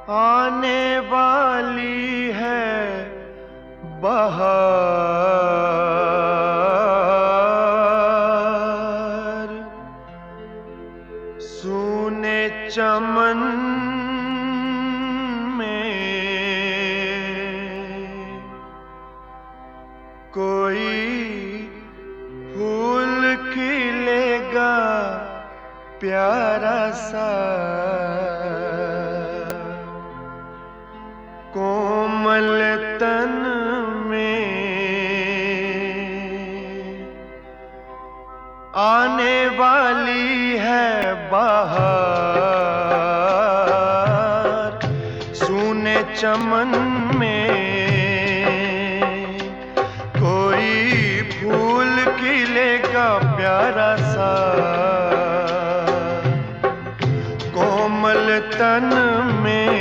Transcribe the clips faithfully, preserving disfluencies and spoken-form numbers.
आने वाली है बहार, सूने चमन में कोई फूल खिलेगा प्यारा सा, कोमल तन में आने वाली है बहार, सूने चमन में कोई फूल खिलेगा प्यारा सा, कोमल तन में।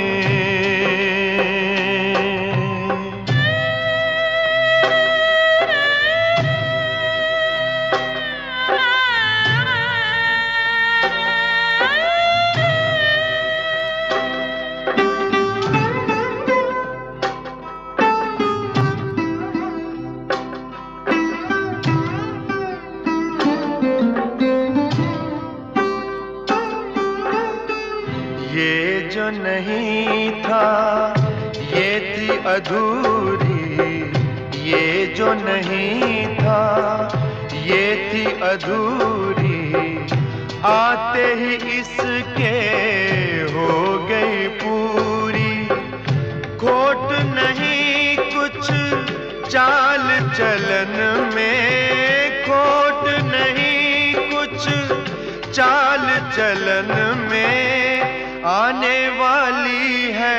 ये जो नहीं था ये थी अधूरी, ये जो नहीं था ये थी अधूरी, आते ही इसके हो गई पूरी। खोट नहीं कुछ चाल चलन में, खोट नहीं कुछ चाल चलन में, आने वाली है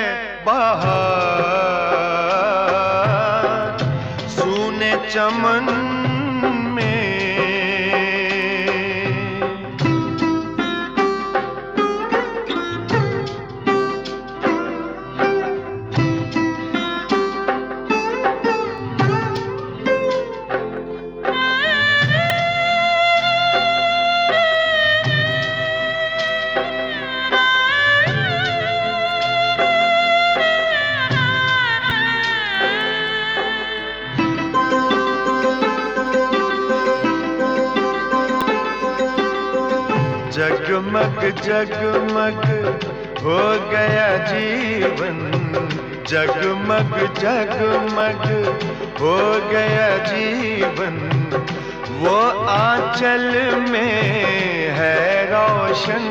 बहार, सूने चमन में। जगमग जगमग हो गया जीवन, जगमग जगमग हो गया जीवन, वो आंचल में है रोशन।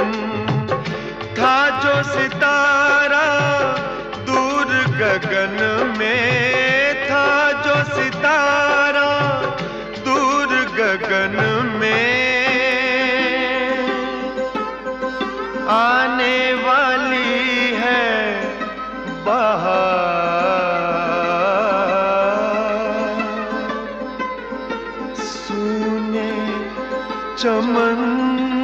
था जो सितारा दूर गगन में, था जो सितारा दूर गगन में, आने वाली है बहार, सूने चमन